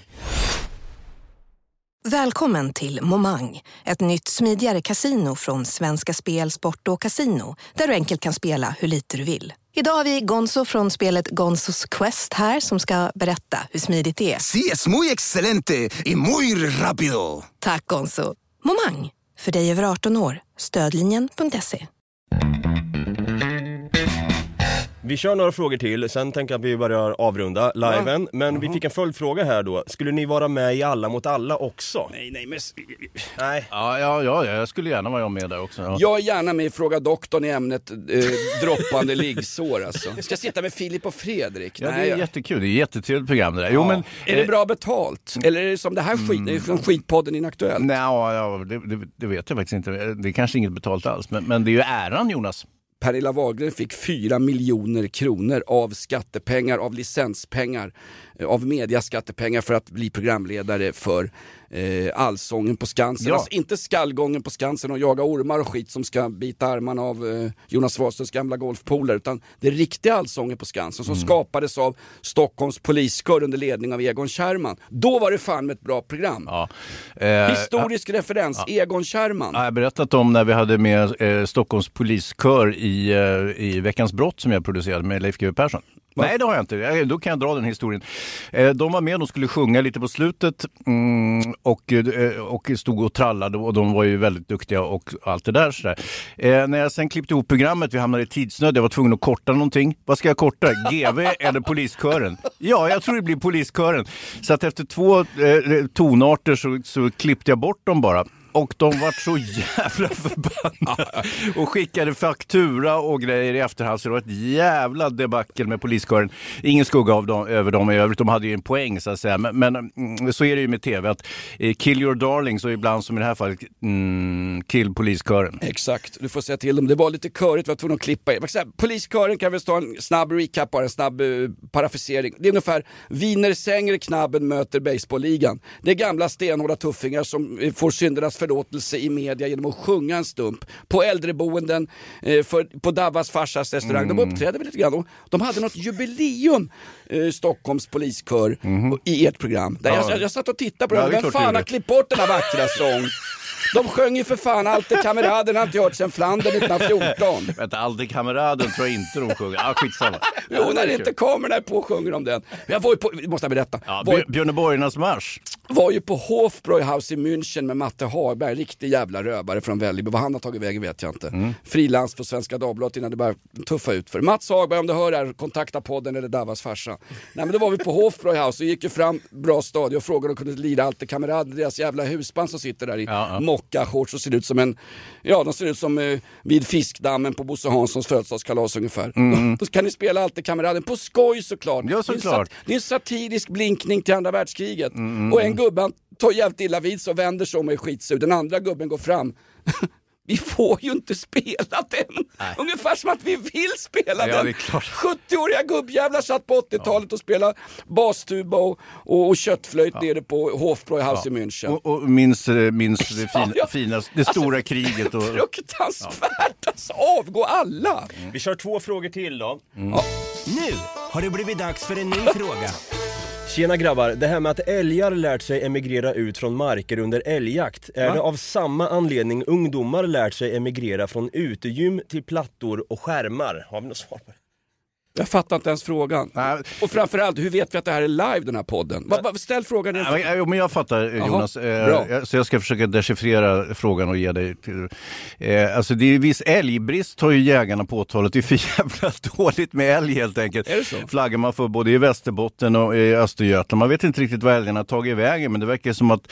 Välkommen till Momang, ett nytt smidigare kasino från Svenska Spel, Sport och Casino, där du enkelt kan spela hur lite du vill. Idag har vi Gonzo från spelet Gonzos Quest här som ska berätta hur smidigt det är. Sí, es muy excelente y muy rápido. Tack Gonzo. Momang, för dig över 18 år. Stödlinjen.se. Vi kör några frågor till, sen tänker jag att vi börjar avrunda liven. Men vi fick en följdfråga här då. Skulle ni vara med i Alla mot alla också? Nej, men... Nej. Ja, jag skulle gärna vara med där också. Ja. Jag är gärna med i Fråga doktorn i ämnet droppande liggsår alltså. Ska jag sitta med Filip och Fredrik? Ja, det är jättekul. Det är ett jättetrevligt program det där. Jo, men, är det bra betalt? Eller är det som det här som skitpodden Inaktuellt? Nej, det vet jag faktiskt inte. Det är kanske inget betalt alls. Men det är ju äran, Jonas. Pernilla Wahlgren fick 4 miljoner kronor av skattepengar, av licenspengar, av mediaskattepengar för att bli programledare för Allsången på Skansen. Ja. Alltså inte skallgången på Skansen och jaga ormar och skit som ska bita armarna av Jonas Wahlströms gamla golfpolare, utan det riktiga Allsången på Skansen som skapades av Stockholms poliskör under ledning av Egon Kärrman. Då var det fan med ett bra program. Ja. Historisk referens, Egon Kärrman. Jag har berättat om när vi hade med Stockholms poliskör i Veckans brott som jag producerade med Leif GW Persson. Nej, det har jag inte. Då kan jag dra den historien. De var med, de skulle sjunga lite på slutet och stod och trallade och de var ju väldigt duktiga och allt det där. Sådär. När jag sen klippte ihop programmet, vi hamnade i tidsnöd, jag var tvungen att korta någonting. Vad ska jag korta? GV eller poliskören? Ja, jag tror det blir poliskören. Så att efter 2 tonarter så klippte jag bort dem bara. Och de var så jävla förbannade och skickade faktura och grejer i efterhand. Så det var ett jävla debacle med poliskören. Ingen skugga över dem i övrigt. De hade ju en poäng så att säga. Men så är det ju med tv. Att kill your darlings och ibland som i det här fallet kill poliskören. Exakt, du får säga till dem. Det var lite körigt, var tvungen att klippa i. Poliskören kan vi ta en snabb recap, bara en snabb parafrasering. Det är ungefär Wiener Sängre Knabben möter baseballligan. Det är gamla stenhårda tuffingar som får syndernas förlåtelse i media genom att sjunga en stump på äldreboenden, på Davas farsas restaurang. De uppträdde väl lite grann. De hade något jubileum, Stockholms poliskör, i ert program. Där jag satt och tittade på det. Vem fan har klippt bort den här vackra sång? De sjöng ju för fan Alte kameraden, har inte hört sedan Flandern 1914. Vänta, Alte kameraden tror jag inte de sjunger. Skitsamma. Jo, när det inte kommer när på sjunger de den. Jag var ju på, måste jag berätta. Ja, Björneborgarnas marsch. Var ju på Hofbräuhaus i München med Matte Hagberg, riktig jävla röbare från Vällingby. Vad han har tagit vägen vet jag inte. Frilans för Svenska Dagbladet innan det började tuffa ut för. Mats Hagberg, om du hör här, kontakta podden eller Davas farsa. Nej, men då var vi på Hofbräuhaus och gick ju fram bra stadie och frågade om de kunde lira Alte kameraden, deras jävla husband som sitter där i mocka-shorts och ser ut som de ser ut som vid Fiskdammen på Bosse Hanssons födelsedagskalas ungefär. Då kan ni spela Alte kameraden på skoj såklart. Ja, såklart. Det är en satirisk blinkning till andra världskriget. Och en gubben tar jävligt illa vid så vänder sig om och är skitsur. Den andra gubben går fram. Vi får ju inte spela den. Nej. Ungefär som att vi vill spela den. 70-åriga gubbjävlar satt på 80-talet och spelade bastuba och köttflöjt nere på Hofbräuhaus i München. Och minns det finaste, det stora kriget. Och fruktansvärt, alltså, avgå alla. Vi kör 2 frågor till då. Nu har det blivit dags för en ny fråga. Tjena grabbar, det här med att älgar lärt sig emigrera ut från marker under älgjakt, är det av samma anledning ungdomar lärt sig emigrera från utegym till plattor och skärmar? Har vi något svar på det? Jag fattar inte ens frågan. Och framförallt, hur vet vi att det här är live, den här podden? Ställ frågan. Men jag fattar, Jonas. Så jag ska försöka dechiffrera frågan och ge dig till. Alltså det är viss älgbrist har ju jägarna påtalat. Det är för jävla dåligt med älg helt enkelt. Är det så? Flaggar man för både i Västerbotten och i Östergötland. Man vet inte riktigt vad älgarna har tagit vägen, men det verkar som att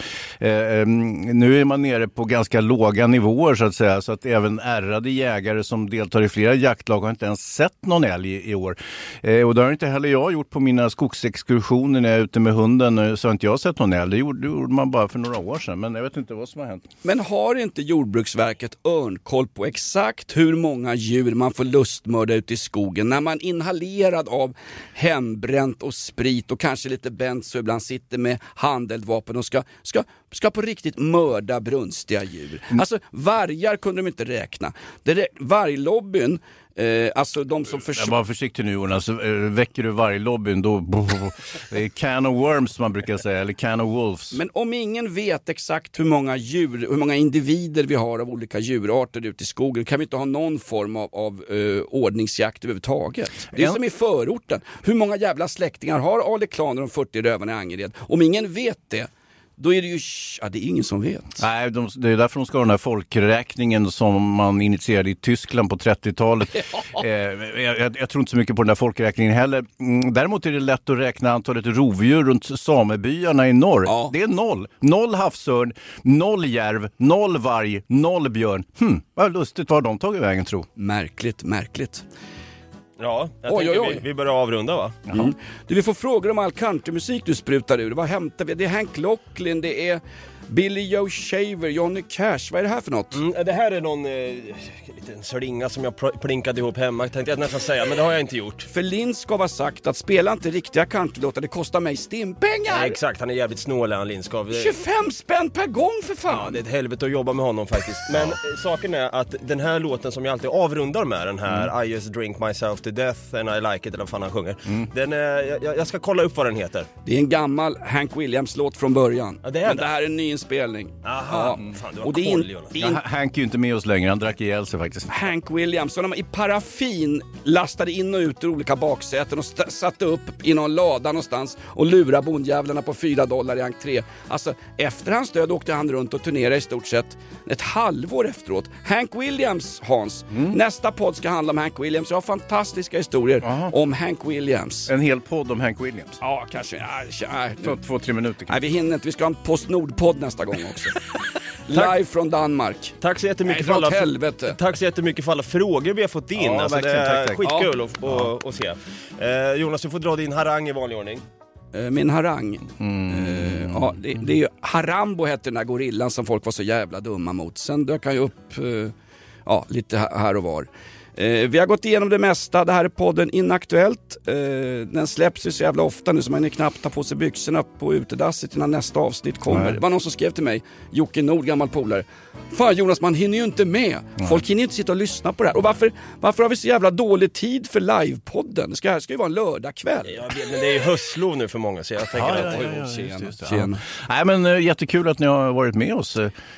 nu är man nere på ganska låga nivåer så att säga. Så att även ärrade jägare som deltar i flera jaktlag har inte ens sett någon älg i år. Och det har inte heller jag gjort på mina skogsexkursioner när jag är ute med hunden, så har inte jag sett någon älg. Det gjorde man bara för några år sedan, men jag vet inte vad som har hänt. Men har inte Jordbruksverket örnkoll på exakt hur många djur man får lustmörda ute i skogen när man inhalerad av hembränt och sprit och kanske lite benzo ibland sitter med handeldvapen och ska på riktigt mörda brunstiga djur? Alltså vargar kunde de inte räkna. Varglobbyn, alltså de som var försiktig nu, Jonas. Väcker du varglobbyn då det är can of worms man brukar säga, eller can of wolves. Men om ingen vet exakt hur många individer vi har av olika djurarter ute i skogen, kan vi inte ha någon form av ordningsjakt överhuvudtaget. Det är som i förorten. Hur många jävla släktingar har Ale Klan och de 40 rövarna i Angered? Om ingen vet det, då är det ju, det är ingen som vet. Nej, det är därför de ska ha den här folkräkningen som man initierade i Tyskland på 30-talet. Jag tror inte så mycket på den där folkräkningen heller. Däremot är det lätt att räkna antalet rovdjur runt samebyarna i norr. Ja. Det är 0. 0 havsörn, 0 järv, 0 varg, 0 björn. Vad lustigt, vad de tagit vägen, tro. Märkligt. Ja, jag tänker vi börjar avrunda, va? Du, vi får frågor om all countrymusik du sprutar ur. Vad hämtar vi? Det är Hank Locklin, det är Billy Joe Shaver, Johnny Cash. Vad är det här för något? Det här är någon liten slinga som jag plinkade ihop hemma, tänkte jag nästan säga, men det har jag inte gjort. För Linn ska ha sagt att spela inte riktiga countrylåtar, det kostar mig stimpengar. Ja, exakt, han är jävligt snål, han Lindskov. 25 spänn per gång för fan. Ja, det är ett helvete att jobba med honom faktiskt. Men saken är att den här låten som jag alltid avrundar med, den här I just drink myself to death and I like it, eller vad fan han sjunger. Den är, jag ska kolla upp vad den heter. Det är en gammal Hank Williams-låt från början. Ja, det är men det här är en ny inspelning. Aha, fan, du har och det koll, Hank är ju inte med oss längre, han drack ihjäl sig faktiskt. Hank Williams, som i paraffin lastade in och ut ur olika baksäten och satte upp i någon lada någonstans och lurade bondjävlarna på $4 i entré. Alltså, efter hans död åkte han runt och turnerade i stort sett ett halvår efteråt. Hank Williams, Hans. Nästa podd ska handla om Hank Williams. Jag har fantastiska historier om Hank Williams. En hel podd om Hank Williams? Ja, kanske. 2-3 minuter. Nej, vi hinner inte. Vi ska ha en Postnord-podd nästa gång också. Live från Danmark. Tack så jättemycket för alla frågor vi har fått in. Ja, alltså, verkligen, det är tack. skitkul att se. Jonas, du får dra din harang i vanlig ordning. Min harang. Det är ju Harambo hette den där gorillan som folk var så jävla dumma mot. Sen dök han ju upp lite här och var. Vi har gått igenom det mesta. Det här är podden Inaktuellt. Den släpps ju så jävla ofta nu så man är knappt tar på sig byxorna på utedasset innan nästa avsnitt kommer. Nej. Det var någon som skrev till mig, Jocke Nord, gammal polare. Fan Jonas, man hinner ju inte med. Folk hinner ju inte sitta och lyssna på det här. Och varför har vi så jävla dålig tid för livepodden? Det ska ju vara en lördagkväll. Ja, men det är ju höstlov nu för många, så jag tänker Tjena. Nej, men jättekul att ni har varit med oss.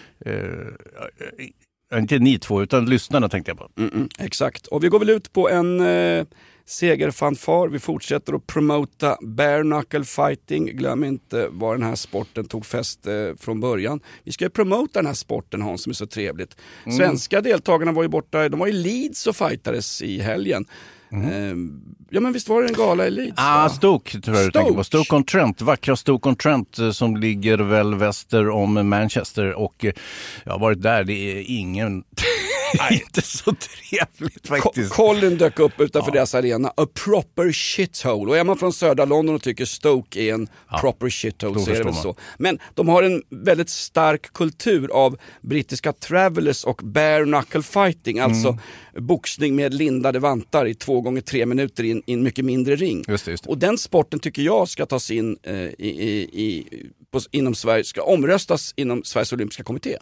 Inte ni två, utan lyssnarna tänkte jag på. Exakt. Och vi går väl ut på en segerfanfar. Vi fortsätter att promota bare knuckle fighting. Glöm inte var den här sporten tog fäst från början. Vi ska ju promota den här sporten, Hans, som är så trevligt. Svenska deltagarna var ju borta. De var i Leeds och fightades i helgen. Ja, men visst var det en gala i Leeds? Stoke tror jag du tänker på. Stoke-on-Trent, vackra Stoke-on-Trent som ligger väl väster om Manchester, och jag har varit där, det är ingen inte så trevligt faktiskt. Colin dök upp utanför deras arena, a proper shithole, och är man från södra London och tycker Stoke är en proper shithole så är det väl så. Men de har en väldigt stark kultur av brittiska travelers och bare knuckle fighting, alltså boxning med lindade vantar i 2x3 minuter i en mycket mindre ring. Just det. Och den sporten tycker jag ska tas in inom Sverige, ska omröstas inom Sveriges olympiska kommitté.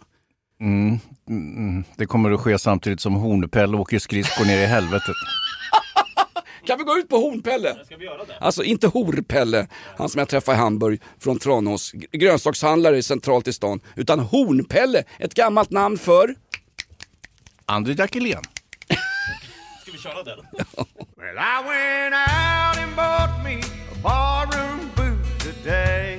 Det kommer att ske samtidigt som Hornpelle åker skridskor ner i helvetet. Kan vi gå ut på Hornpelle? Ska vi göra det? Alltså inte Horpelle, han som jag träffade i Hamburg från Tranås, grönsakshandlare centralt i stan, utan Hornpelle, ett gammalt namn för André Jackelén. Ska vi köra den? Well, I went out and bought me a barroom boot today,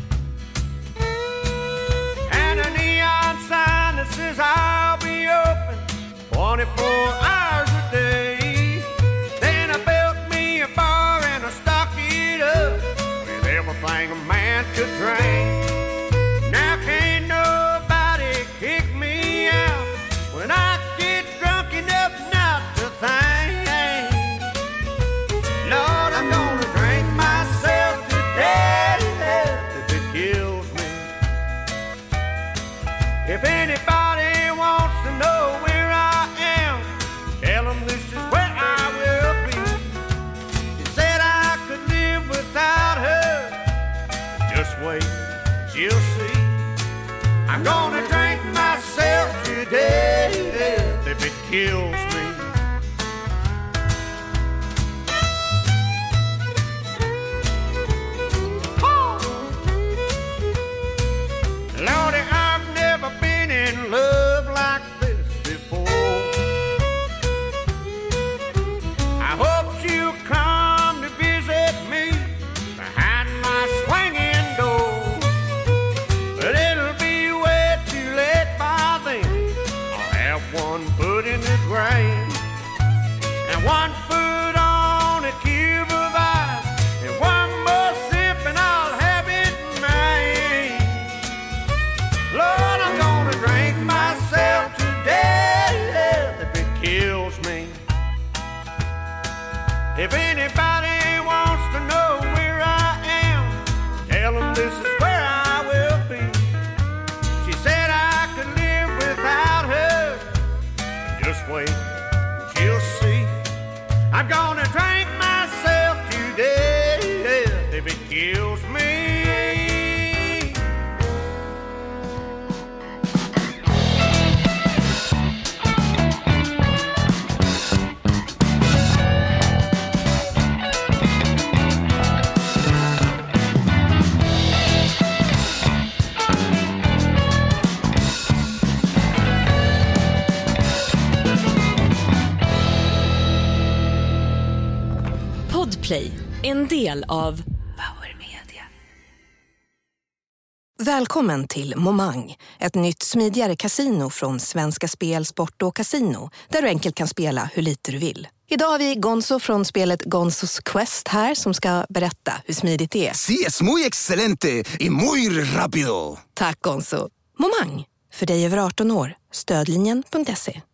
and a neon sign that says I'll be open 24 hours a day. Then I built me a bar and I stocked it up with everything a man could drink. Now can't nobody kick me out when I get drunk enough not to think. Lord, I'm gonna drink myself to death if it kills me. If anybody wants to know where I am, tell them this is where I will be. She said I could live without her. Just wait, she'll see. I'm gonna drink myself to death if it kills me. Lordy, I've never been in love like this before. I hope she'll come to visit me behind my swinging door. put in the grave. And one foot on a cube of ice, and one more sip and I'll have it made. Lord, I'm gonna drink myself to death if it kills me. If anybody wants to know where I am, tell them this is where I will be. She said I could live without her. Just wait, she'll see. I'm gonna drink myself to death if it kills me. Podplay, en del av Power Media. Välkommen till Momang, ett nytt smidigare kasino från Svenska Spel, Sport och Casino, där du enkelt kan spela hur lite du vill. Idag har vi Gonzo från spelet Gonzos Quest här som ska berätta hur smidigt det är. Sí, es muy excelente y muy rápido. Tack Gonzo. Momang, för dig över 18 år. Stödlinjen.se.